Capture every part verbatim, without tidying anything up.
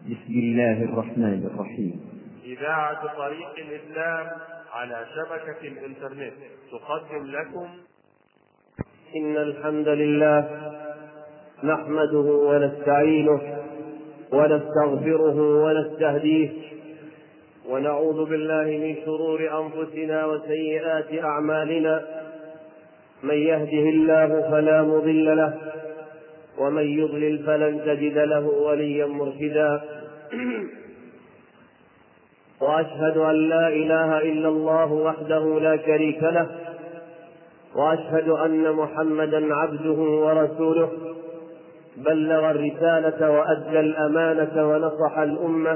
بسم الله الرحمن الرحيم. إذاعة طريق الإسلام على شبكة الإنترنت تقدم لكم. إن الحمد لله نحمده ونستعينه ونستغفره ونستهديه ونعوذ بالله من شرور أنفسنا وسيئات أعمالنا. من يهده الله فلا مضل له ومن يضلل فلن تجد له وليا مرشدا. وأشهد أن لا إله إلا الله وحده لا شريك له، وأشهد أن محمدا عبده ورسوله، بلغ الرسالة وأدى الأمانة ونصح الأمة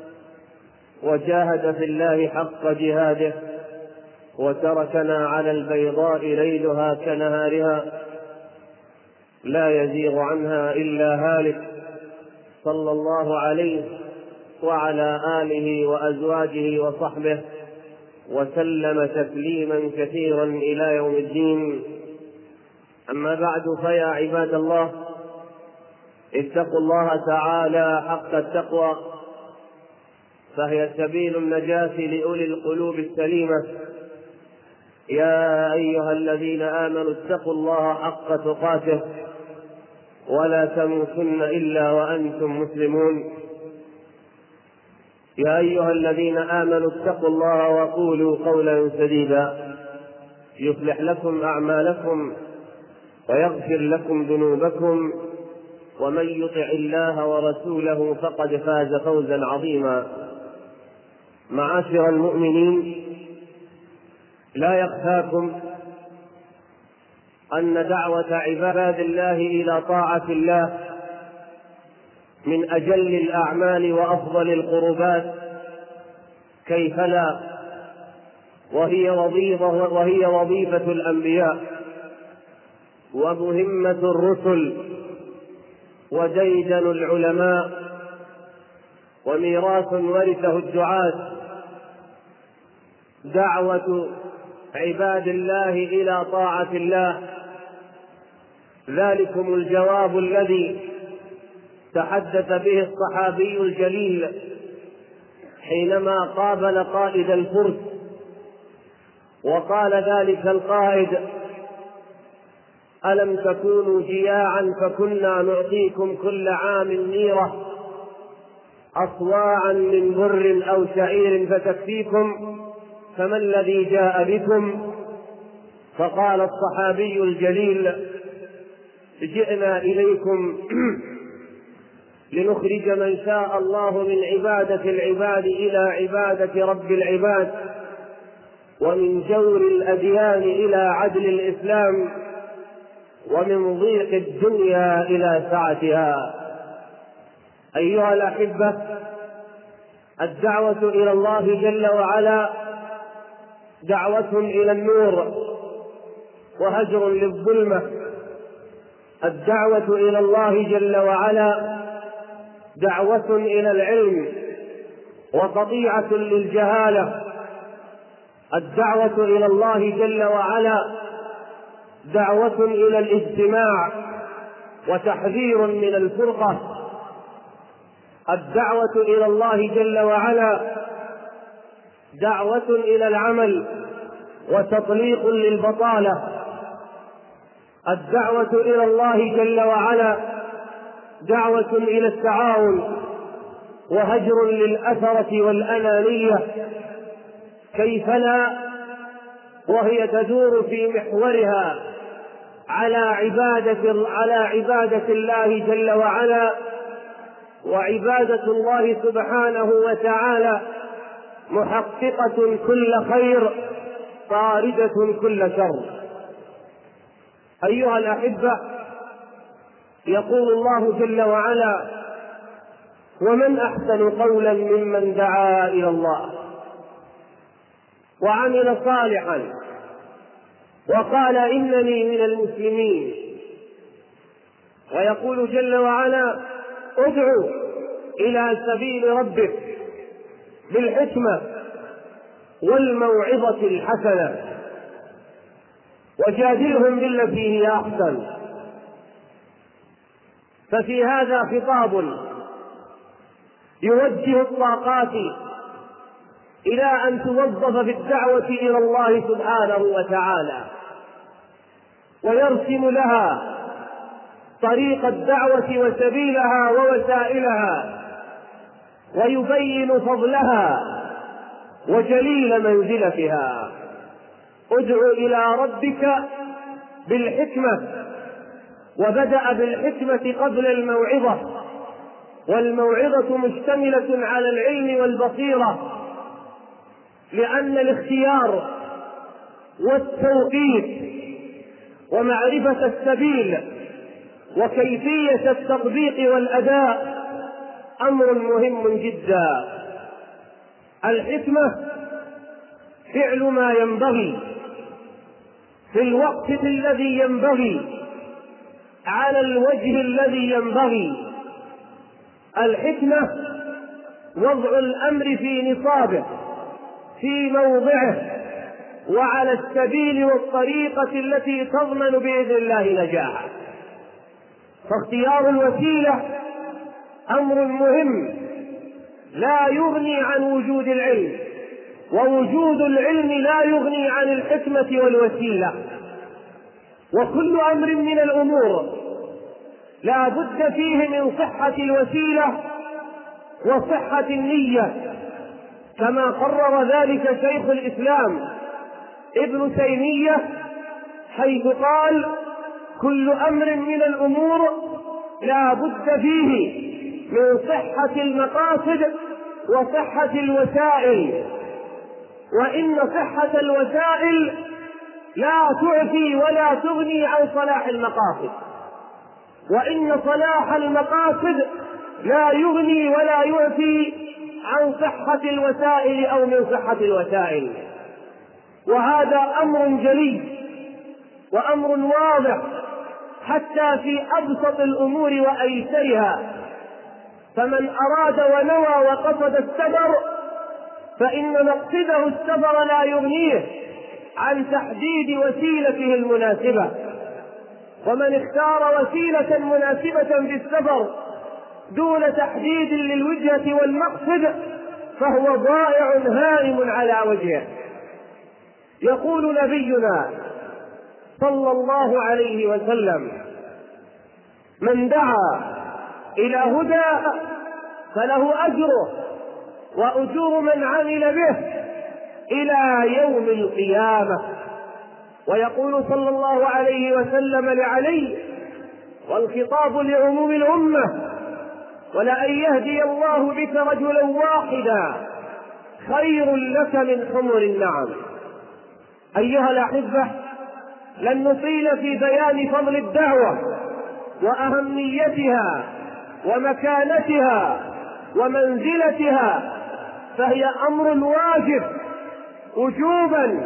وجاهد في الله حق جهاده، وتركنا على البيضاء ليلها كنهارها لا يزيغ عنها إلا هالك، صلى الله عليه وعلى آله وأزواجه وصحبه وسلم تسليما كثيرا إلى يوم الدين. أما بعد، فيا عباد الله، اتقوا الله تعالى حق التقوى، فهي سبيل النجاة لأولي القلوب السليمة. يا أيها الذين آمنوا اتقوا الله حق تقاته ولا تموتن إلا وأنتم مسلمون. يا أيها الذين آمنوا اتقوا الله وقولوا قولا سديدا يصلح لكم أعمالكم ويغفر لكم ذنوبكم، ومن يطع الله ورسوله فقد فاز فوزا عظيما. معاشر المؤمنين، لا يخفاكم أن دعوة عباد الله إلى طاعة الله من أجل الأعمال وأفضل القربات، كيف لا، وهي وظيفة, وهي وظيفة الأنبياء ومهمة الرسل وديدن العلماء وميراث ورثه الدعاة. دعوة عباد الله إلى طاعة الله، ذلكم الجواب الذي تحدث به الصحابي الجليل حينما قابل قائد الفرس، وقال ذلك القائد: ألم تكونوا جياعا فكنا نعطيكم كل عام نيرة أصواعا من بر أو شعير فتكفيكم، فما الذي جاء بكم؟ فقال الصحابي الجليل: جئنا إليكم لنخرج من شاء الله من عبادة العباد إلى عبادة رب العباد، ومن جور الأديان إلى عدل الإسلام، ومن ضيق الدنيا إلى سعتها. أيها الأحبة، الدعوة إلى الله جل وعلا دعوة إلى النور وهجر للظلمة. الدعوة إلى الله جل وعلا دعوة إلى العلم وقطيعة للجهالة. الدعوة إلى الله جل وعلا دعوة إلى الاجتماع وتحذير من الفرقة. الدعوة إلى الله جل وعلا دعوة إلى العمل وتطليق للبطالة. الدعوة إلى الله جل وعلا دعوة إلى التعاون وهجر للأثرة والأنانية، كيف لا، وهي تدور في محورها على عبادة, على عبادة الله جل وعلا. وعبادة الله سبحانه وتعالى محققة كل خير طاردة كل شر. أيها الأحبة، يقول الله جل وعلا: ومن أحسن قولا ممن دعا إلى الله وعمل صالحا وقال إنني من المسلمين. ويقول جل وعلا: ادعو إلى سبيل ربك بالحكمة والموعظة الحسنة وجادلهم بالتي هي أحسن. ففي هذا خطاب يوجه الطاقات إلى أن توظف في الدعوة إلى الله سبحانه وتعالى، ويرسم لها طريق الدعوة وسبيلها ووسائلها، ويبين فضلها وجليل منزلتها. ادع إلى ربك بالحكمة، وبدأ بالحكمة قبل الموعظة، والموعظة مشتملة على العلم والبصيرة، لأن الاختيار والتوقيت ومعرفة السبيل وكيفية التطبيق والأداء أمر مهم جدا. الحكمة فعل ما ينبغي في الوقت الذي ينبغي على الوجه الذي ينبغي. الحكمة وضع الأمر في نصابه في موضعه وعلى السبيل والطريقة التي تضمن بإذن الله نجاحه. فاختيار الوسيلة أمر مهم لا يغني عن وجود العلم، ووجود العلم لا يغني عن الحكمة والوسيلة. وكل أمر من الأمور لا بد فيه من صحة الوسيلة وصحة النية، كما قرر ذلك شيخ الإسلام ابن تيمية، حيث قال: كل أمر من الأمور لا بد فيه من صحة المقاصد وصحة الوسائل، وإن صحة الوسائل لا تعفي ولا تغني عن صلاح المقاصد، وإن صلاح المقاصد لا يغني ولا يعفي عن صحة الوسائل أو من صحة الوسائل. وهذا أمر جلي وأمر واضح حتى في أبسط الأمور وأيسرها. فمن أراد ونوى وقصد السفر فإن مقصده السفر لا يغنيه عن تحديد وسيلته المناسبة، ومن اختار وسيلة مناسبة في السفر دون تحديد للوجهة والمقصد فهو ضائع هائم على وجهه. يقول نبينا صلى الله عليه وسلم: من دعا إلى هدى فله أجره وأجور من عمل به إلى يوم القيامة. ويقول صلى الله عليه وسلم لعلي، والخطاب لعموم الأمة: ولأن يهدي الله بك رجلا واحدا خير لك من حمر النعم. أيها الأحبة، لن نطيل في بيان فضل الدعوة وأهميتها ومكانتها ومنزلتها، فهي أمر واجب وجوبا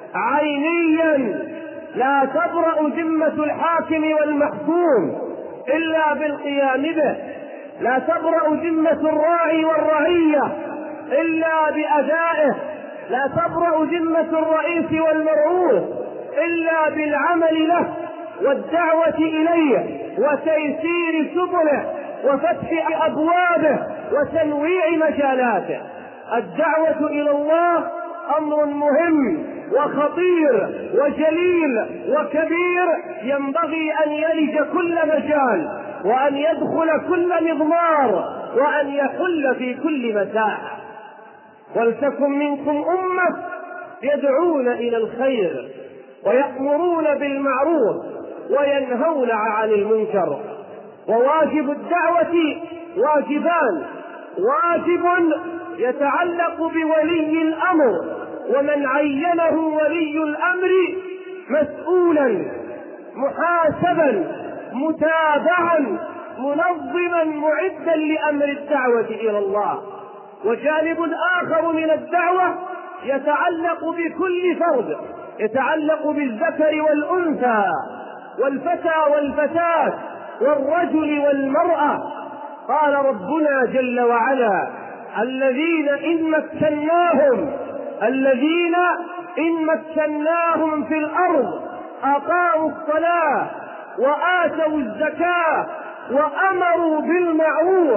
عينيا لا تبرأ ذمة الحاكم والمحكوم إلا بالقيام به، لا تبرأ ذمة الراعي والرعية إلا بأدائه، لا تبرأ ذمة الرئيس والمرؤوس إلا بالعمل له والدعوة إليه وتيسير سبله وفتح أبوابه وتنويع مجالاته. الدعوة إلى الله أمر مهم وخطير وجليل وكبير، ينبغي أن يلج كل مجال وأن يدخل كل مضمار وأن يحل في كل مساحة. ولتكن منكم أمة يدعون إلى الخير ويأمرون بالمعروف وينهون عن المنكر. وواجب الدعوة واجبان: واجب يتعلق بولي الأمر، ومن عينه ولي الأمر مسؤولا محاسبا متابعا منظما معدا لأمر الدعوة إلى الله. وجانب آخر من الدعوة يتعلق بكل فرد، يتعلق بالذكر والأنثى والفتى والفتاة والرجل والمرأة. قال ربنا جل وعلا: الذين إن مكناهم الذين إن مكناهم في الأرض أقاموا الصلاة وآتوا الزكاة وأمروا بالمعروف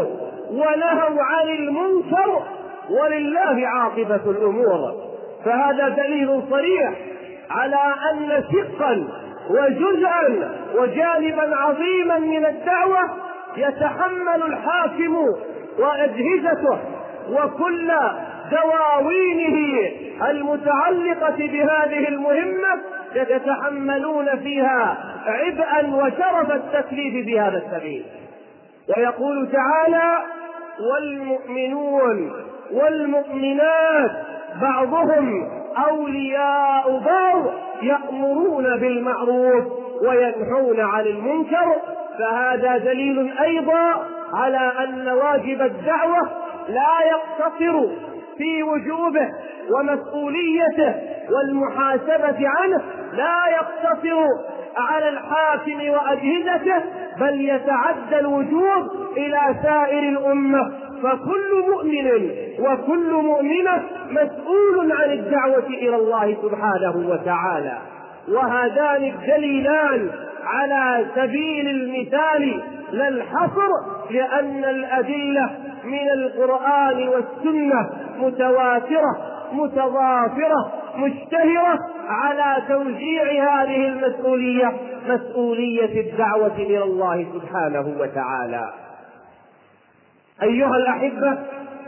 ونهوا عن المنكر، ولله عاقبة الأمور. فهذا دليل صريح على أن شقا وجزءا وجانبا عظيما من الدعوة يتحمل الحاكم وأجهزته وكل دواوينه المتعلقة بهذه المهمة يتحملون فيها عبئا وشرف التكليف بهذا السبيل. ويقول تعالى: والمؤمنون والمؤمنات بعضهم أولياء بعض يأمرون بالمعروف وينهون عن المنكر. فهذا دليل أيضا على أن واجب الدعوة لا يقتصر في وجوبه ومسؤوليته والمحاسبة عنه، لا يقتصر على الحاكم وأجهزته، بل يتعدى الوجوب إلى سائر الأمة. فكل مؤمن وكل مؤمنة مسؤول عن الدعوة إلى الله سبحانه وتعالى. وهذان الدليلان على سبيل المثال لا الحصر، لأن الأدلة من القرآن والسنة متواترة متضافرة مشتهرة على توزيع هذه المسؤولية، مسؤولية الدعوة إلى الله سبحانه وتعالى. أيها الأحبة،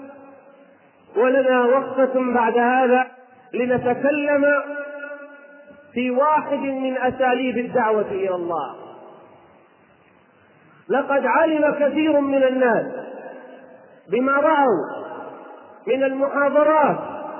ولنا وقفة بعد هذا لنتكلم في واحد من أساليب الدعوة إلى الله. لقد علم كثير من الناس بما رأوا من المحاضرات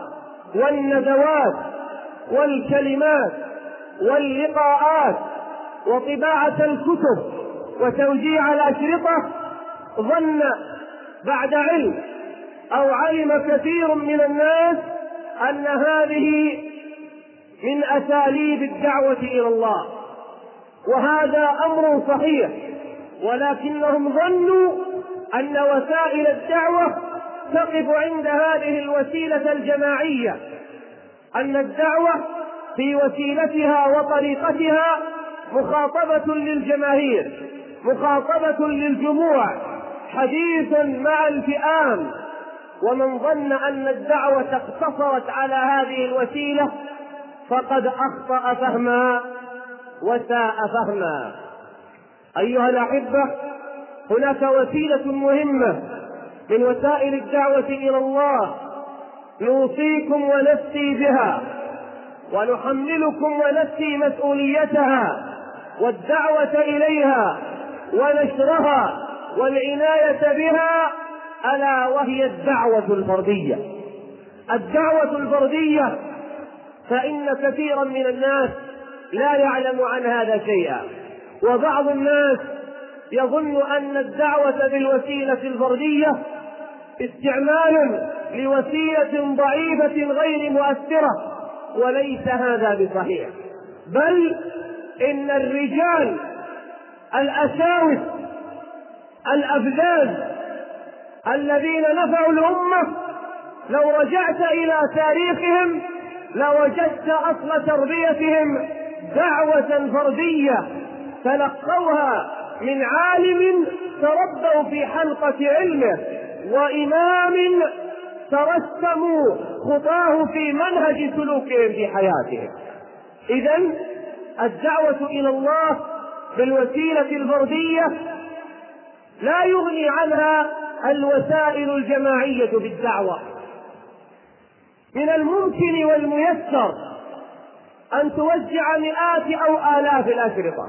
والندوات والكلمات واللقاءات وطباعة الكتب وتوزيع الأشرطة، ظن بعد علم أو علم كثير من الناس أن هذه من أساليب الدعوة إلى الله، وهذا أمر صحيح، ولكنهم ظنوا أن وسائل الدعوة تقف عند هذه الوسيلة الجماعية، أن الدعوة في وسيلتها وطريقتها مخاطبة للجماهير، مخاطبة للجموع، حديث مع الفئام. ومن ظن أن الدعوة اقتصرت على هذه الوسيلة فقد أخطأ فهما وساء فهما. أيها الأحبة، هناك وسيلة مهمة من وسائل الدعوة إلى الله نوصيكم ونفسي بها، ونحملكم ونفسي مسؤوليتها والدعوة إليها ونشرها والعناية بها، ألا وهي الدعوة الفردية. الدعوة الفردية، فإن كثيرا من الناس لا يعلم عن هذا شيئا، وبعض الناس يظن أن الدعوة بالوسيلة الفردية استعمال لوسيلة ضعيفة غير مؤثرة، وليس هذا بصحيح، بل إن الرجال الأساوس الأفذاذ الذين نفعوا الأمة لو رجعت إلى تاريخهم لوجدت أصل تربيتهم دعوة فردية تلقوها من عالم تربوا في حلقة علمه، وإمام ترسموا خطاه في منهج سلوكهم في حياتهم. إذن الدعوة إلى الله بالوسيلة الفردية لا يغني عنها الوسائل الجماعية بالدعوة. من الممكن والميسر أن توزع مئات أو آلاف الأشرطة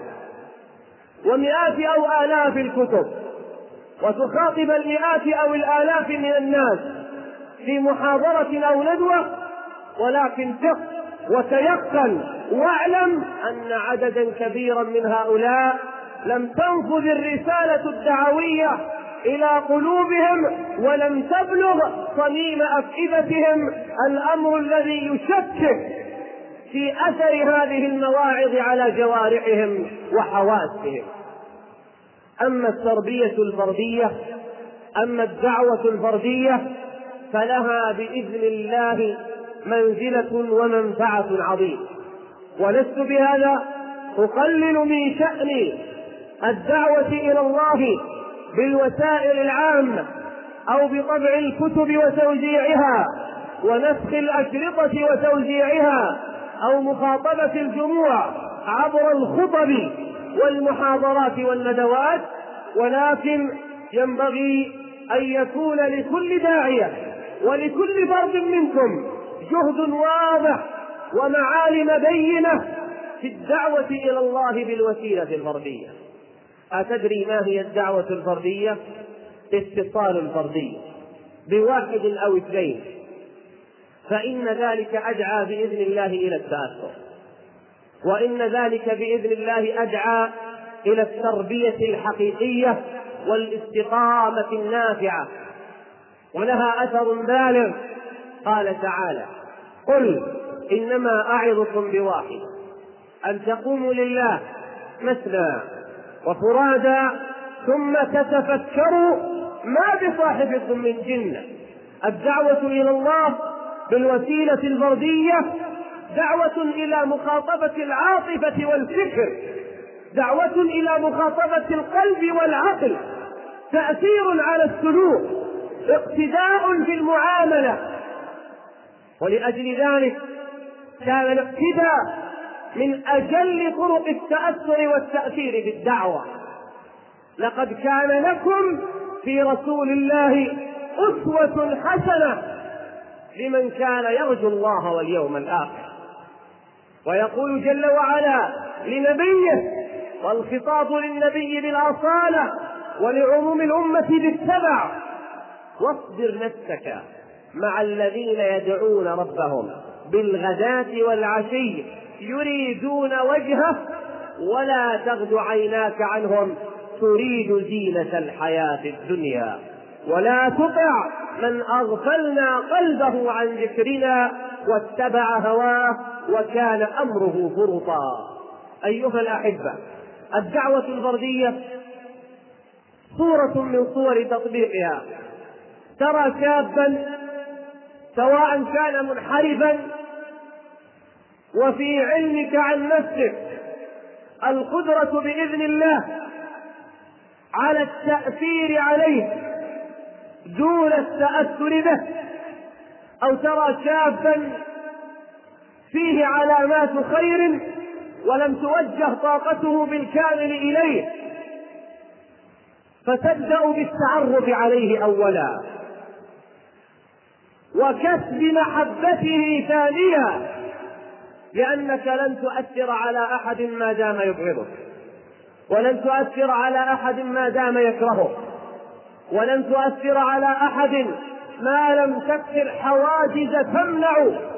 ومئات أو آلاف الكتب وتخاطب المئات أو الآلاف من الناس في محاضرة أو ندوة، ولكن ثق وتيقن واعلم أن عددا كبيرا من هؤلاء لم تنفذ الرسالة الدعوية إلى قلوبهم ولم تبلغ صميم أفئدتهم الأمر الذي يشكك في أثر هذه المواعظ على جوارحهم وحواسهم. أما التربية الفردية، أما الدعوة الفردية، فلها بإذن الله منزلة ومنفعة عظيمة. ولست بهذا أقلل من شأن الدعوة إلى الله بالوسائل العامة أو بطبع الكتب وتوزيعها ونسخ الأشرطة وتوزيعها أو مخاطبة الجموع عبر الخطب والمحاضرات والندوات، ولكن ينبغي أن يكون لكل داعية ولكل فرد منكم جهد واضح ومعالم بينة في الدعوة إلى الله بالوسيلة الفردية. أتدري ما هي الدعوة الفردية؟ اتصال فردي بواحد أو اثنين، فإن ذلك أدعى بإذن الله إلى التأثر، وإن ذلك بإذن الله أدعى إلى التربية الحقيقية والاستقامة النافعة، ولها أثر بالغ. قال تعالى: قل إنما أعظكم بواحد أن تقوموا لله مثنى وفرادى ثم تتفكروا ما بصاحبكم من جنة. الدعوة إلى الله بالوسيلة الفردية دعوة إلى مخاطبة العاطفة والفكر، دعوة إلى مخاطبة القلب والعقل، تأثير على السلوك، اقتداء في المعاملة. ولأجل ذلك كان الاقتداء من أجل طرق التأثر والتأثير بالدعوة. لقد كان لكم في رسول الله أسوة حسنة لمن كان يرجو الله واليوم الآخر. ويقول جل وعلا لنبيه، والخطاب للنبي بالأصالة ولعموم الأمة بالتبع: واصبر نفسك مع الذين يدعون ربهم بالغداة والعشي يريدون وجهه ولا تغد عيناك عنهم تريد زينة الحياة الدنيا ولا تطع من أغفلنا قلبه عن ذكرنا واتبع هواه وكان أمره فرطا. أيها الأحبة، الدعوة الفردية صورة من صور تطبيقها. ترى شابا سواء كان منحرفا وفي علمك عن نفسك القدرة بإذن الله على التأثير عليه دون التأثر به، أو ترى شابا فيه علامات خير ولم توجه طاقته بالكامل إليه، فتبدأ بالتعرف عليه أولا وكسب محبته ثانيا، لأنك لن تؤثر على أحد ما دام يبغضك، ولن تؤثر على أحد ما دام يكرهك، ولن تؤثر على أحد ما لم تكسر حواجز تمنع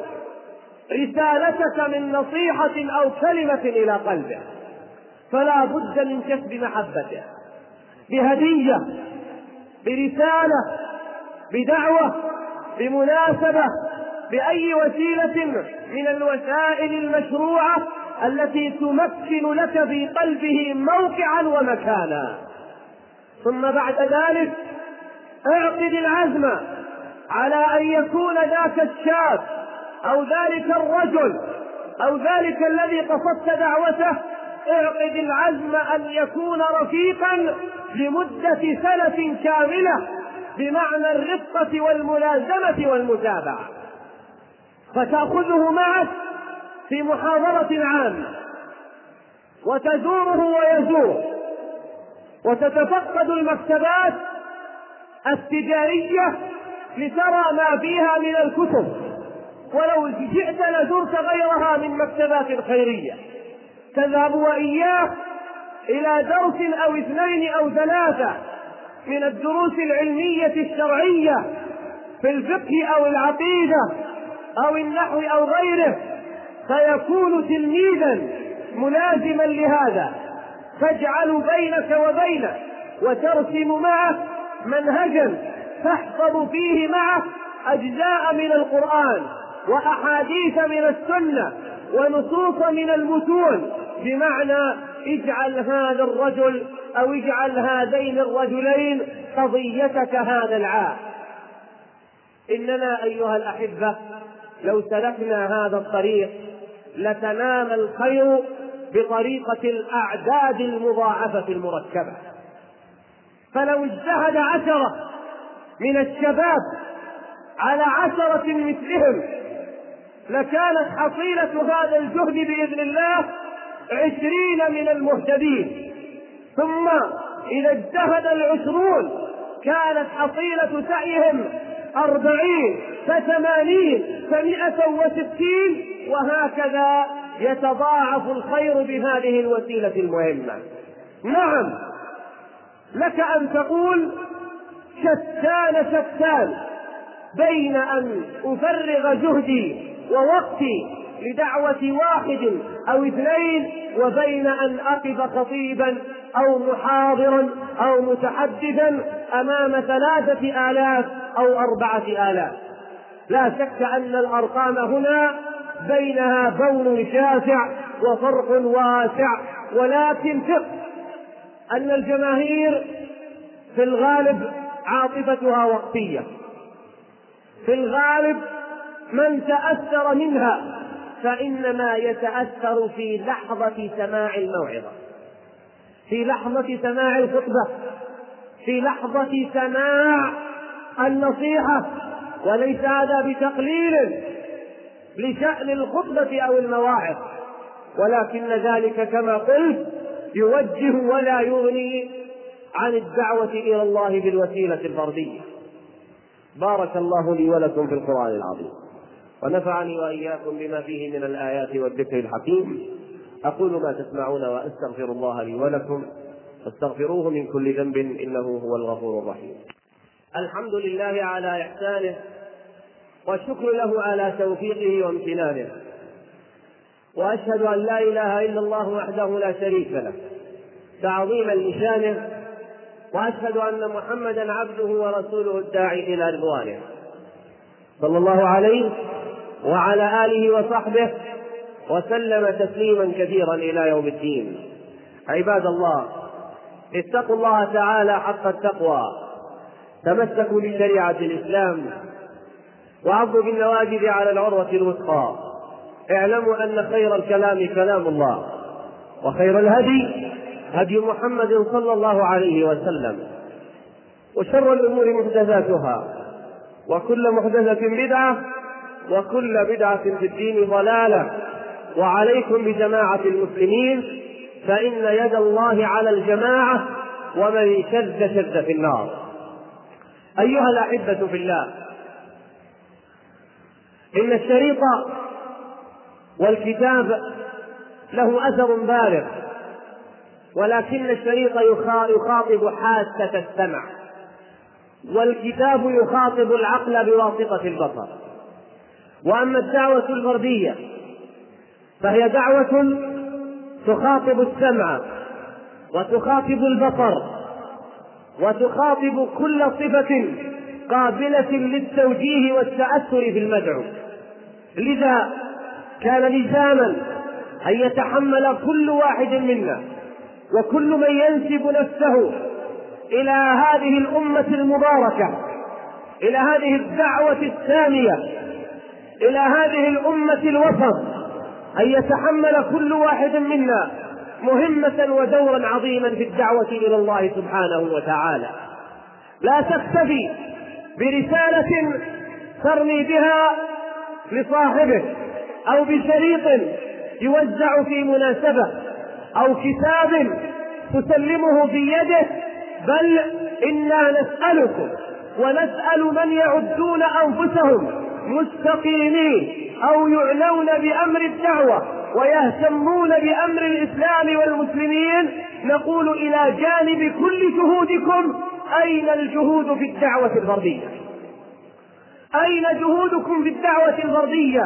رسالتك من نصيحة أو كلمة إلى قلبه. فلا بد من كسب محبته بهدية، برسالة، بدعوة، بمناسبة، بأي وسيلة من الوسائل المشروعة التي تمكن لك في قلبه موقعا ومكانا. ثم بعد ذلك اعقد العزم على أن يكون ذاك الشاب أو ذلك الرجل أو ذلك الذي قصدت دعوته، اعقد العزم أن يكون رفيقا لمدة سنة كاملة بمعنى الرفقة والملازمة والمتابعة، فتأخذه معك في محاضرة عامة وتزوره ويزور، وتتفقد المكتبات التجارية لترى ما فيها من الكتب، ولو جئت لزرت غيرها من مكتبات خيرية. تذهب وإياه إلى درس أو اثنين أو ثلاثة من الدروس العلمية الشرعية في الفقه أو العقيدة أو النحو أو غيره، فيكون تلميذا ملازما لهذا. تجعل بينك وبينه وترسم معه منهجا تحفظ فيه معه أجزاء من القرآن وأحاديث من السنة ونصوص من المتون، بمعنى اجعل هذا الرجل أو اجعل هذين الرجلين قضيتك هذا العام. إننا أيها الأحبة لو سلكنا هذا الطريق لتنام الخير بطريقة الأعداد المضاعفة المركبة. فلو اجتهد عشرة من الشباب على عشرة مثلهم لكانت حصيلة هذا الجهد بإذن الله عشرين من المهتدين، ثم إذا اجتهد العشرون كانت حصيلة سعيهم أربعين فثمانين فمائة وستين، وهكذا يتضاعف الخير بهذه الوسيلة المهمة. نعم، لك أن تقول شتان شتان بين أن أفرغ جهدي ووقتي لدعوة واحد أو اثنين وبين أن أقف خطيبا أو محاضرا أو متحدثا أمام ثلاثة آلاف أو أربعة آلاف. لا شك أن الأرقام هنا بينها بون شاسع وفرق واسع، ولكن ثق أن الجماهير في الغالب عاطفتها وقتية، في الغالب من تأثر منها فإنما يتأثر في لحظة سماع الموعظة، في لحظة سماع الخطبة، في لحظة سماع النصيحة، وليس هذا بتقليل لشأن الخطبة أو المواعظ، ولكن ذلك كما قلت يوجه ولا يغني عن الدعوة إلى الله بالوسيلة الفردية. بارك الله لي ولكم في القرآن العظيم، ونفعني وإياكم بما فيه من الآيات والذكر الحكيم. أقول ما تسمعون وأستغفر الله لي ولكم، فاستغفروه من كل ذنب إنه هو الغفور الرحيم. الحمد لله على إحسانه، والشكر له على توفيقه وامتنانه، وأشهد أن لا إله إلا الله وحده لا شريك له تعظيما لشانه، وأشهد أن محمدا عبده ورسوله الداعي إلى رضوانه، صلى الله عليه وعلى آله وصحبه وسلم تسليما كثيرا إلى يوم الدين. عباد الله، اتقوا الله تعالى حق التقوى، تمسكوا بشريعة الإسلام، وعضوا بالنواجذ على العروة الوثقى. اعلموا أن خير الكلام كلام الله، وخير الهدي هدي محمد صلى الله عليه وسلم، وشر الأمور محدثاتها، وكل محدثة بدعة، وكل بدعة في الدين ضلالة. وعليكم بجماعة المسلمين، فإن يد الله على الجماعة، ومن شذ شذ في النار. أيها الأحبة في الله، إن الشريط والكتاب له أثر بالغ، ولكن الشريط يخاطب حاسة السمع، والكتاب يخاطب العقل بواسطة البصر. وأما الدعوة الفردية فهي دعوة تخاطب السمع وتخاطب البصر وتخاطب كل صفة قابلة للتوجيه والتأثر بالمدعو. لذا كان لزاما أن يتحمل كل واحد منا وكل من ينسب نفسه إلى هذه الأمة المباركة، إلى هذه الدعوة السامية، إلى هذه الأمة الوسط، أن يتحمل كل واحد منا مهمة ودورا عظيما في الدعوة إلى الله سبحانه وتعالى. لا تكتفي برسالة ترمي بها لصاحبه، أو بشريط يوزع في مناسبة، أو كتاب تسلمه في يده، بل إنا نسألكم ونسأل من يعدون أنفسهم مستقيمين أو يعنون بأمر الدعوة ويهتمون بأمر الإسلام والمسلمين، نقول إلى جانب كل جهودكم أين الجهود في الدعوة الفردية؟ أين جهودكم في الدعوة الفردية؟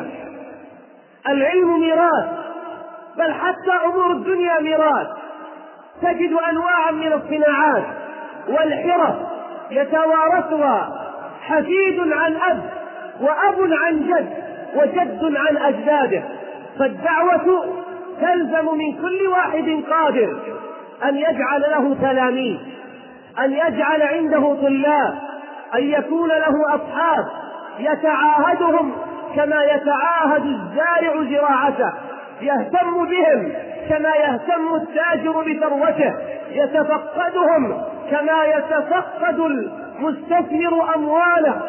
العلم ميراث، بل حتى أمور الدنيا ميراث. تجد أنواعا من الصناعات والحرف يتوارثها حفيد عن أب، وأب عن جد، وجد عن أجداده. فالدعوة تلزم من كل واحد قادر أن يجعل له تلاميذ، أن يجعل عنده طلاب، أن يكون له أصحاب يتعاهدهم كما يتعاهد الزارع زراعته، يهتم بهم كما يهتم التاجر بثروته، يتفقدهم كما يتفقد مستثمر أمواله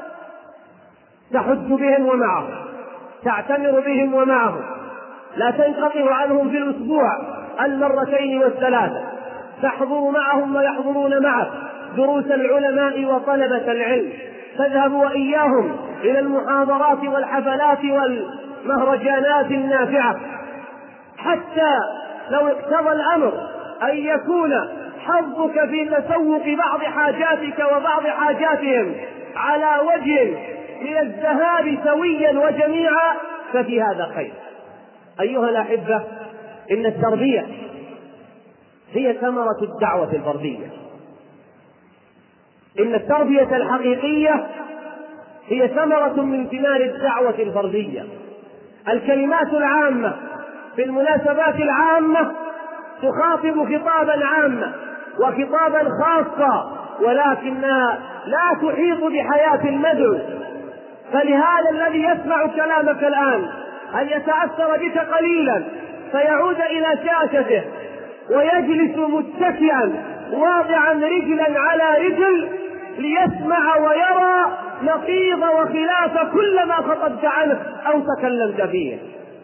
تحج بهم ومعهم، تعتمر بهم ومعهم، لا تنقطع عنهم في الأسبوع المرتين والثلاثة، تحضر معهم ويحضرون معك دروس العلماء وطلبة العلم، تذهب وإياهم إلى المحاضرات والحفلات والمهرجانات النافعة، حتى لو اقتضى الأمر أن يكون حظك في تسوق بعض حاجاتك وبعض حاجاتهم على وجه من الذهاب سويا وجميعا ففي هذا خير. أيها الأحبة، إن التربية هي ثمرة الدعوة الفردية، إن التربية الحقيقية هي ثمرة من ثمار الدعوة الفردية. الكلمات العامة في المناسبات العامة تخاطب خطابا عاما وخطابا خاصا، ولكنها لا تحيط بحياة المدعو. فلهذا الذي يسمع كلامك الآن أن يتأثر بك قليلا فيعود إلى شاشته ويجلس متكئا واضعا رجلا على رجل ليسمع ويرى نقيض وخلاف كل ما خطبت عنه أو تكلمت فيه،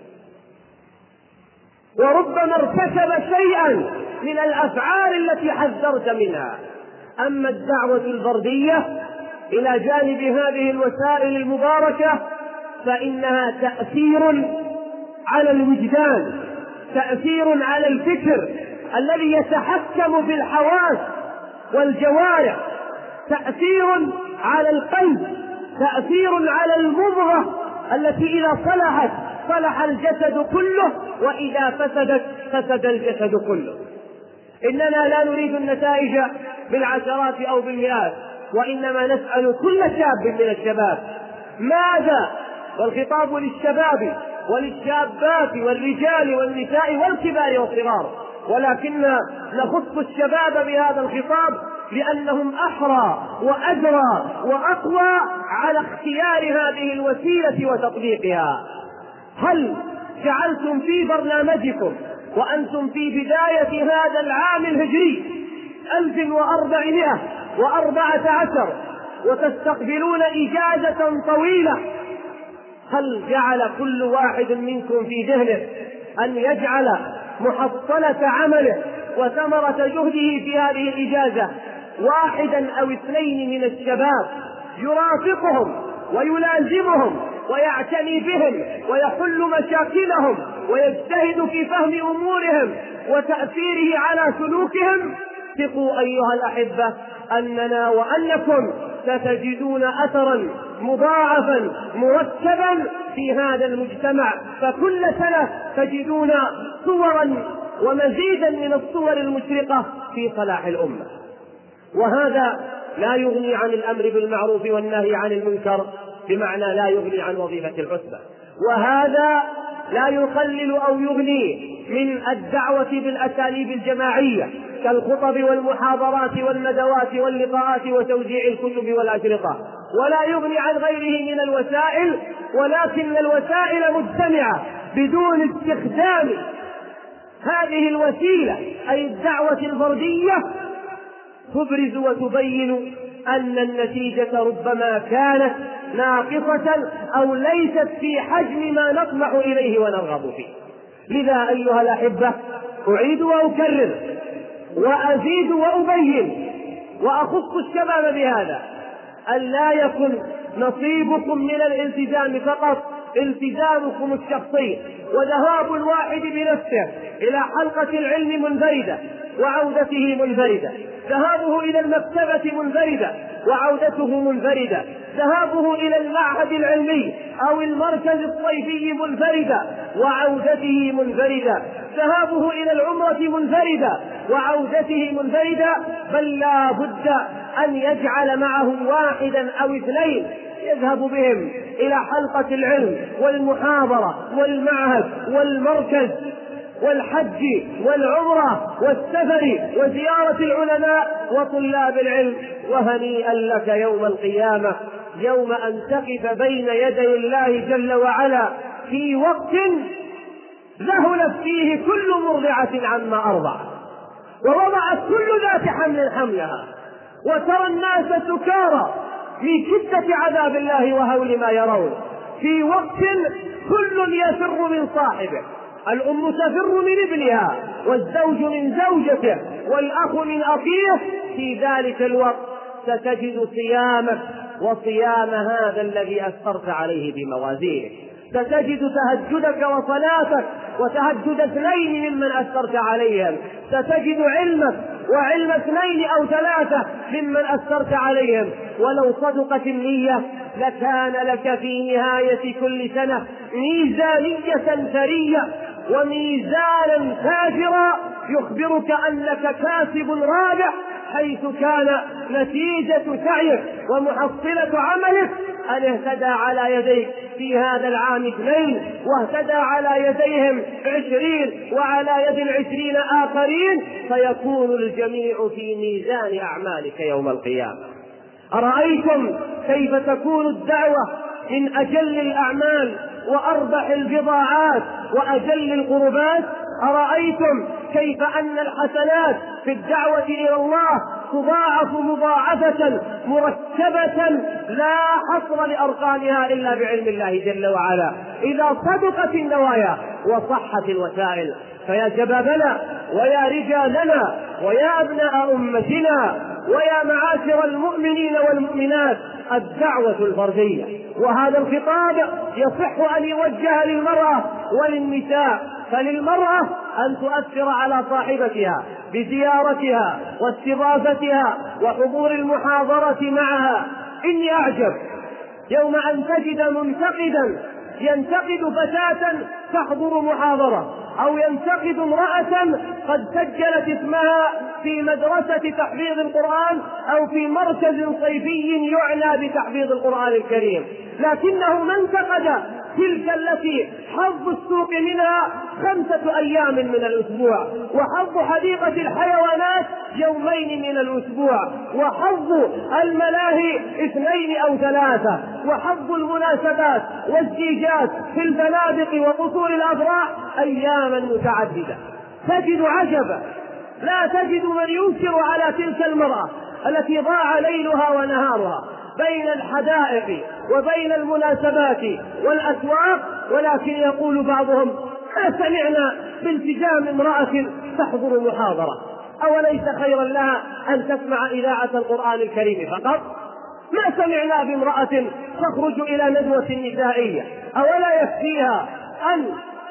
وربما ارتكب شيئا من الأفعال التي حذرت منها. أما الدعوة الفردية إلى جانب هذه الوسائل المباركة فإنها تأثير على الوجدان، تأثير على الفكر الذي يتحكم في الحواس والجوارح، تأثير على القلب، تأثير على المضغة التي إذا صلحت صلح الجسد كله، وإذا فسدت فسد الجسد كله. إننا لا نريد النتائج بالعشرات أو بالمئات، وإنما نسأل كل شاب من الشباب ماذا، والخطاب للشباب وللشابات والرجال والنساء والكبار والصغار، ولكن نخص الشباب بهذا الخطاب لأنهم أحرى وأدرى وأقوى على اختيار هذه الوسيلة وتطبيقها. هل جعلتم في برنامجكم وأنتم في بداية هذا العام الهجري ألف وأربعمائة وأربعة عشر وتستقبلون إجازة طويلة، هل جعل كل واحد منكم في ذهنه أن يجعل محصلة عمله وثمرة جهده في هذه الإجازة واحدا أو اثنين من الشباب يرافقهم ويلازمهم ويعتني بهم ويحل مشاكلهم ويجتهد في فهم أمورهم وتأثيره على سلوكهم؟ ثقوا أيها الأحبة أننا وأنكم ستجدون أثرا مضاعفا مركبا في هذا المجتمع، فكل سنة تجدون صورا ومزيدا من الصور المشرقة في صلاح الأمة. وهذا لا يغني عن الأمر بالمعروف والنهي عن المنكر بمعنى لا يغني عن وظيفة الحسبة، وهذا لا يقلل أو يغني من الدعوة بالأساليب الجماعية كالخطب والمحاضرات والندوات واللقاءات وتوزيع الكتب والأشرطة، ولا يغني عن غيره من الوسائل، ولكن الوسائل مجتمعة بدون استخدام هذه الوسيلة أي الدعوة الفردية تبرز وتبين أن النتيجة ربما كانت ناقصة أو ليست في حجم ما نطمح إليه ونرغب فيه. لذا أيها الأحبة أعيد وأكرر وأزيد وأبين وأخص الشباب بهذا أن لا يكن نصيبكم من الالتزام فقط التزامكم الشخصي وذهاب الواحد بنفسه إلى حلقة العلم منفردة وعودته منفردة، ذهابه إلى المكتبة منفردة وعودته منفردة، ذهابه إلى المعهد العلمي أو المركز الصيفي منفردة وعودته منفردة، ذهابه إلى العمرة منفردة وعودته منفردة، بل لا بد أن يجعل معهم واحدا أو اثنين يذهب بهم إلى حلقة العلم والمحاضرة والمعهد والمركز والحج والعمرة والسفر وزيارة العلماء وطلاب العلم. وهنيئا لك يوم القيامة، يوم أن تقف بين يدي الله جل وعلا في وقت ذهلت فيه كل مرضعة عما أرضعت ووضعت كل ذات حمل حملها وترى الناس سكارى من شدة عذاب الله وهول ما يرون، في وقت كل يفر من صاحبه، الأم تفر من ابنها، والزوج من زوجته، والأخ من أخيه. في ذلك الوقت ستجد صيامك وصيام هذا الذي أثرت عليه بموازينه، ستجد تهجدك وصلاتك وتهجد اثنين ممن أثرت عليهم، ستجد علمك وعلم اثنين أو ثلاثة ممن أثرت عليهم. ولو صدقت النية لكان لك في نهاية كل سنة ميزانية ثرية وميزانا تاجرا يخبرك أنك كاسب رابح، حيث كان نتيجة سعيك ومحصلة عملك أن اهتدى على يديك في هذا العام اثنين، واهتدى على يديهم عشرين، وعلى يد العشرين آخرين، فيكون الجميع في ميزان أعمالك يوم القيامة. أرأيتم كيف تكون الدعوة من أجل الأعمال وأربح البضاعات وأجل القربات؟ أرأيتم كيف أن الحسنات في الدعوة إلى الله تضاعف مضاعفة مركبة لا حصر لأرقامها إلا بعلم الله جل وعلا إذا صدقت النوايا وصحت الوسائل؟ فيا شبابنا ويا رجالنا ويا أبناء أمتنا ويا معاشر المؤمنين والمؤمنات، الدعوة الفردية، وهذا الخطاب يصح أن يوجه للمرأة وللنساء. فللمرأة أن تؤثر على صاحبتها بزيارتها واستضافتها وحضور المحاضرة معها. إني أعجب يوم أن تجد منتقدا ينتقد فتاة تحضر محاضرة، أو ينتقد امرأة قد سجلت اسمها في مدرسة تحفيظ القرآن أو في مركز صيفي يعنى بتحفيظ القرآن الكريم، لكنه ما انتقد تلك التي حظ السوق منها خمسة أيام من الأسبوع، وحظ حديقة الحيوانات يومين من الأسبوع، وحظ الملاهي اثنين أو ثلاثة، وحظ المناسبات والزيجات في الفنادق وقصور الأفراح أياما متعددة. تجد عجبا، لا تجد من ينكر على تلك المرأة التي ضاع ليلها ونهارها بين الحدائق وبين المناسبات والأسواق، ولكن يقول بعضهم: ما سمعنا بالتزام امرأة تحضر محاضرة، أوليس خيرا لها أن تسمع إذاعة القرآن الكريم فقط؟ ما سمعنا بامرأة تخرج إلى ندوة نسائية، أولا يكفيها أن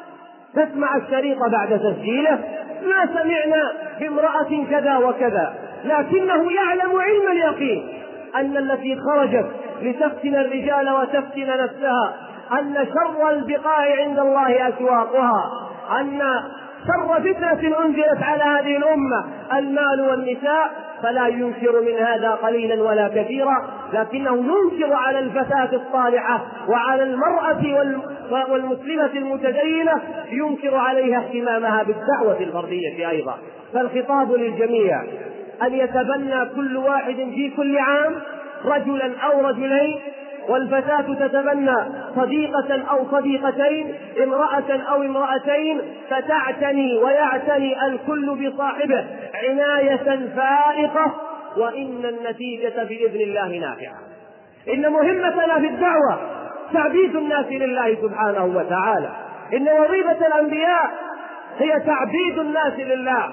تسمع الشريط بعد تسجيله؟ ما سمعنا بامرأة كذا وكذا. لكنه يعلم علم اليقين أن التي خرجت لتفتن الرجال وتفتن نفسها أن شر البقاع عند الله أسواقها، أن شر فتنة أنزلت على هذه الأمة المال والنساء، فلا ينكر من هذا قليلا ولا كثيرا، لكنه ينكر على الفتاة الصالحة وعلى المرأة والمسلمة المتدينة، ينكر عليها اهتمامها بالدعوة الفردية أيضا. فالخطاب للجميع أن يتبنى كل واحد في كل عام رجلا أو رجلين، والفتاة تتبنى صديقة أو صديقتين، امرأة أو امرأتين، فتعتني ويعتني الكل بصاحبه عناية فائقة، وإن النتيجة بإذن الله نافعة. إن مهمتنا في الدعوة تعبيد الناس لله سبحانه وتعالى، إن وظيفة الأنبياء هي تعبيد الناس لله،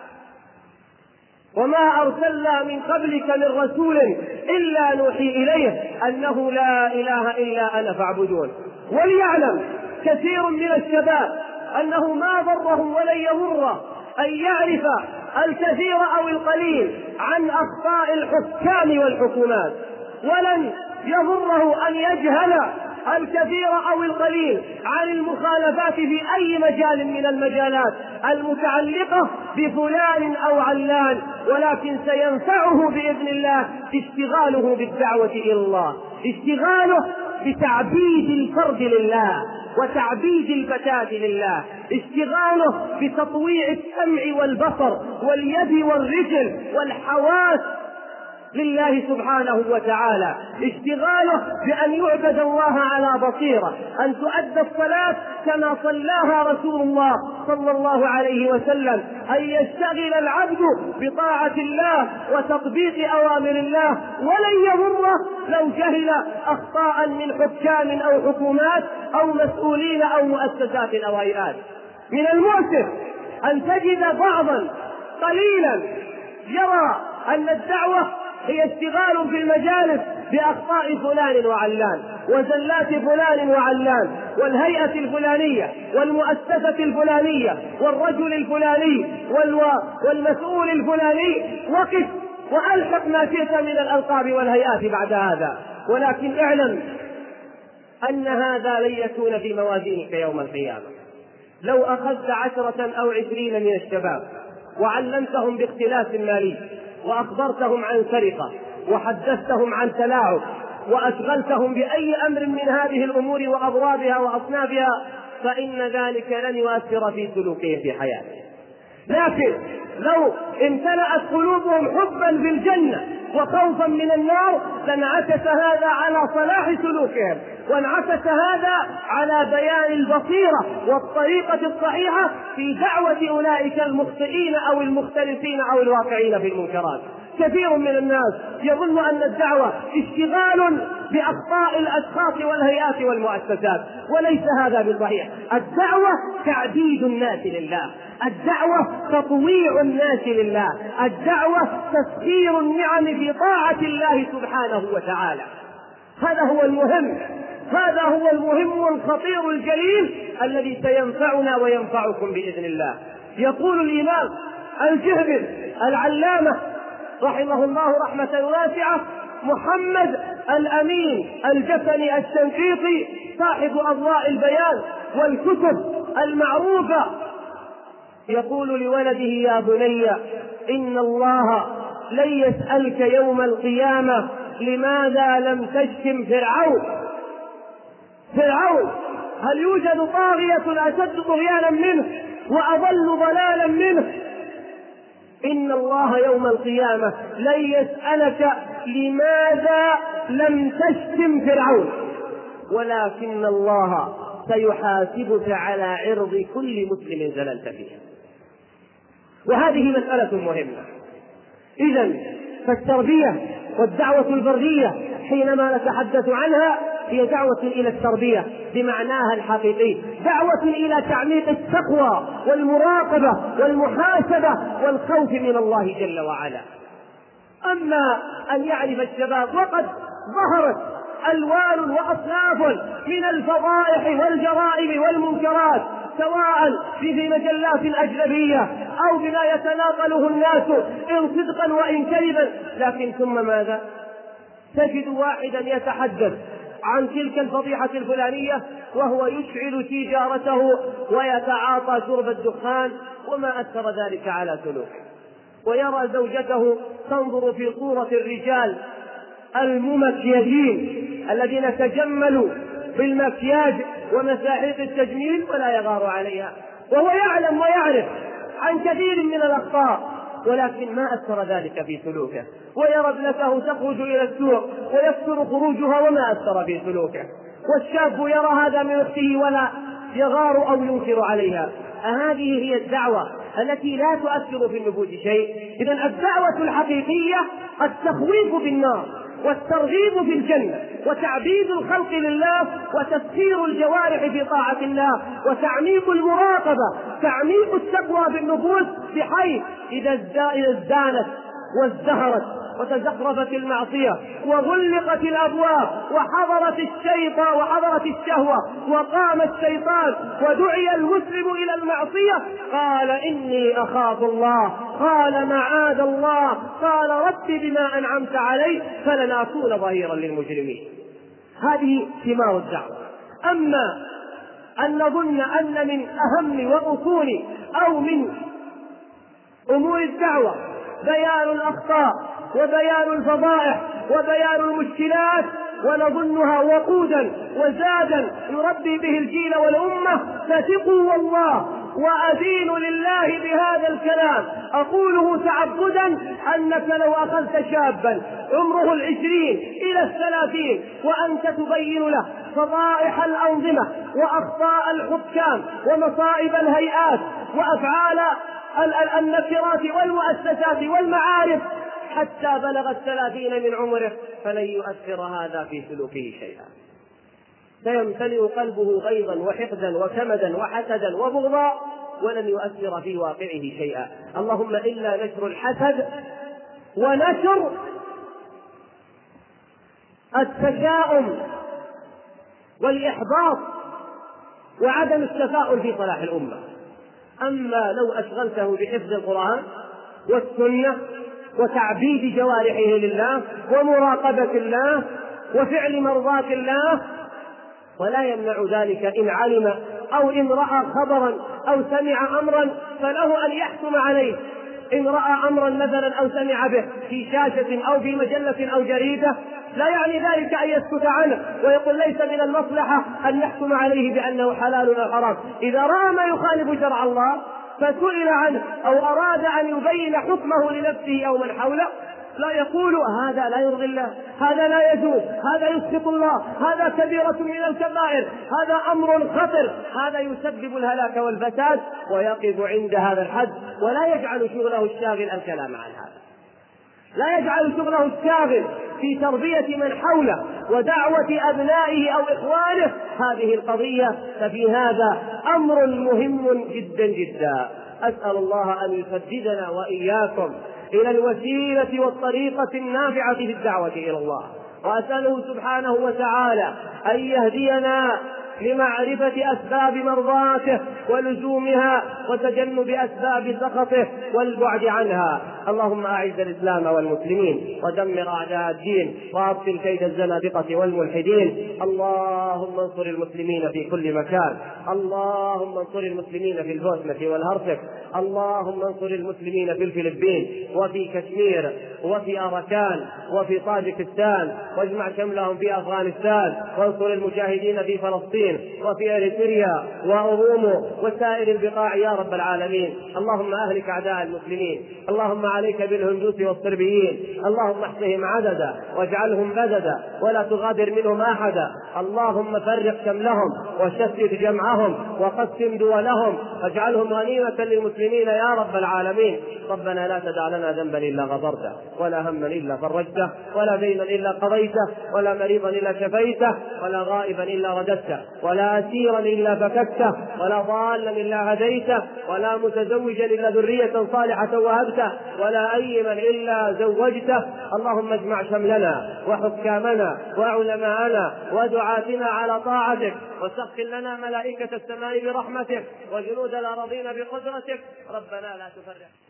وما أرسلنا من قبلك من رسول إلا نوحي إليه أنه لا إله إلا أنا فاعبدون. وليعلم كثير من الشباب أنه ما ضره ولن يضره أن يعرف الكثير أو القليل عن أخطاء الحكام والحكومات، ولن يضره أن يجهل الكثير أو القليل عن المخالفات في أي مجال من المجالات المتعلقة بفلان أو علان، ولكن سينفعه بإذن الله اشتغاله بالدعوة إلى الله، اشتغاله بتعبيد الفرد لله وتعبيد الفتاة لله، اشتغاله بتطويع السمع والبصر واليد والرجل والحواس لله سبحانه وتعالى، اشتغاله بأن يعبد الله على بصيرة، أن تؤدى الصلاة كما صلاها رسول الله صلى الله عليه وسلم، أن يشتغل العبد بطاعة الله وتطبيق أوامر الله، ولن يضره لو جهل أخطاء من حكام أو حكومات أو مسؤولين أو مؤسسات أو هيئات. من المؤسف أن تجد بعضا قليلا يرى أن الدعوة هي اشتغال في المجالس بأخطاء فلان وعلان وزلات فلان وعلان والهيئة الفلانية والمؤسسة الفلانية والرجل الفلاني والمسؤول الفلاني. وقف وألحق ما شئت من الألقاب والهيئات بعد هذا، ولكن اعلم أن هذا لن يكون في موازينك يوم القيامة. لو أخذت عشرة أو عشرين من الشباب وعلمتهم باختلاف مالي وأخبرتهم عن سرقة وحدثتهم عن تلاعب وأشغلتهم بأي أمر من هذه الأمور وأضرابها وأصنافها، فإن ذلك لن يؤثر في سلوكهم في حياتهم. لكن لو امتلأت قلوبهم حبا في الجنة وخوفا من النار لانعكس هذا على صلاح سلوكهم، وانعكس هذا على بيان البصيرة والطريقة الصحيحة في دعوة أولئك المخطئين أو المختلفين أو الواقعين في المنكرات. كثير من الناس يظن أن الدعوة اشتغال بأخطاء الأشخاص والهيئات والمؤسسات، وليس هذا بصحيح. الدعوة تعبيد الناس لله، الدعوة تطويع الناس لله، الدعوة تسخير النعم في طاعة الله سبحانه وتعالى. هذا هو المهم، هذا هو المهم والخطير الجليل الذي سينفعنا وينفعكم بإذن الله. يقول الإمام الجهبذ العلامة رحمه الله رحمة واسعة محمد الأمين الجفني الشنقيطي صاحب أضواء البيان والكتب المعروفة، يقول لولده: يا بني إن الله لن يسألك يوم القيامة لماذا لم تشتم فرعون. فرعون هل يوجد طاغية أشد طغيانا منه وأضل ضلالا منه؟ إن الله يوم القيامة لن يسألك لماذا لم تشتم فرعون، ولكن الله سيحاسبك على عرض كل مسلم زللت فيه. وهذه مسألة مهمة. إذن فالتربية والدعوة البرية حينما نتحدث عنها هي دعوة إلى التربية بمعناها الحقيقي، دعوة إلى تعميق التقوى والمراقبة والمحاسبة والخوف من الله جل وعلا. أما أن يعرف الشباب وقد ظهرت ألوان وأصناف من الفضائح والجرائم والمنكرات، سواء في مجلات أجنبية أو بما يتناقله الناس إن صدقا وإن كذبا، لكن ثم ماذا؟ تجد واحدا يتحدث عن تلك الفضيحة الفلانية وهو يشعل تجارته ويتعاطى شرب الدخان، وما أثر ذلك على سلوكه. ويرى زوجته تنظر في صورة الرجال الممكياجين الذين تجملوا بالمكياج ومساحيق التجميل ولا يغار عليها، وهو يعلم ويعرف عن كثير من الأخطاء، ولكن ما أثر ذلك في سلوكه. ويرى ابنته تخرج إلى السوق ويكثر خروجها وما أثر في سلوكه، والشاب يرى هذا من أخته ولا يغار أو ينكر عليها. هذه هي الدعوة التي لا تؤثر في النفوس شيء. إذن الدعوة الحقيقية التخويف بالنار والترغيب في الجنة وتعبيد الخلق لله وتسخير الجوارح في طاعة الله وتعميق المراقبة، تعميق التقوى بالنفوس، بحيث إذا ازدانت وازدهرت وتزخرفت المعصية وغلقت الأبواب وحضرت الشيطان وحضرت الشهوة وقام الشيطان ودعي المسلم إلى المعصية، قال إني أخاف الله، قال معاذ الله، قال رب بما أنعمت علي فلن أكون ظهيرا للمجرمين. هذه ثمار الدعوة. أما أن نظن أن من أهم وأصول أو من أمور الدعوة بيان الأخطاء وبيان الفضائح وبيان المشكلات ونظنها وقودا وزادا نربي به الجيل والأمة، فثقوا والله وأدين لله بهذا الكلام، أقوله تعبدا، أنك لو أخذت شابا عمره العشرين إلى الثلاثين وأنت تبين له فضائح الأنظمة وأخطاء الحكام ومصائب الهيئات وأفعال النكرات والمؤسسات والمعارف حتى بلغ الثلاثين من عمره، فلن يؤثر هذا في سلوكه شيئا، سيمتلئ قلبه غيظا وحقدا وكمدا وحسدا وبغضا، ولن يؤثر في واقعه شيئا. اللهم إلا نشر الحسد ونشر التشاؤم والإحباط وعدم التفاؤل في صلاح الأمة. أما لو أشغلته بحفظ القرآن والسنة وتعبيد جوارحه لله ومراقبة الله وفعل مرضاة الله، ولا يمنع ذلك إن علم أو إن رأى خبرا أو سمع أمرا فله أن يحكم عليه. إن رأى أمرا مثلا أو سمع به في شاشة أو في مجلة أو جريدة لا يعني ذلك أن يسكت عنه ويقول ليس من المصلحة أن يحكم عليه بأنه حلال أو حرام. إذا رأى ما يخالف شرع الله فسئل عنه أو أراد أن يبين حكمه لنفسه أو من حوله، لا يقول هذا لا يرضي الله، هذا لا يجوز، هذا يسخط الله، هذا كبيرة من الكبائر، هذا أمر خطر، هذا يسبب الهلاك والفساد، ويقف عند هذا الحد ولا يجعل شغله الشاغل الكلام عن هذا، لا يجعل شغله الشاغل في تربية من حوله ودعوة أبنائه أو إخوانه هذه القضية. ففي هذا أمر مهم جدا جدا. أسأل الله أن يسددنا وإياكم إلى الوسيلة والطريقة النافعة في الدعوة إلى الله، وأسأله سبحانه وتعالى أن يهدينا لمعرفة أسباب مرضاته ولزومها وتجنب أسباب سخطه والبعد عنها. اللهم أعز الإسلام والمسلمين ودمر أعداء الدين وأبطل كيد الزنادقة والملحدين. اللهم انصر المسلمين في كل مكان، اللهم انصر المسلمين في البوسنة والهرسك، اللهم انصر المسلمين في الفلبين وفي كشمير وفي أراكان وفي طاجكستان، واجمع شملهم في أفغانستان، وانصر المجاهدين في فلسطين وفي إريتريا وأورومو وسائر البقاع يا رب العالمين. اللهم أهلك أعداء المسلمين، اللهم عليك بالهندوس والصربيين، اللهم احصهم عددا واجعلهم بددا ولا تغادر منهم أحدا. اللهم فرق شملهم وشتت جمعهم وقسم دولهم واجعلهم غنيمة للمسلمين يا رب العالمين. ربنا لا تدع لنا ذنبا إلا غفرته، ولا هما إلا فرجته، ولا دينا إلا قضيته، ولا مريضا إلا شفيته، ولا غائبا إلا رددته، ولا أسيرا إلا فككته، ولا ضالا إلا هديته، ولا متزوجا إلا ذرية صالحة وهبته، ولا أيما إلا زوجته. اللهم اجمع شملنا وحكامنا وعلماءنا ودعاتنا على طاعتك، وسخر لنا ملائكة السماء برحمتك وجنود الأراضين بقدرتك. ربنا لا تفرق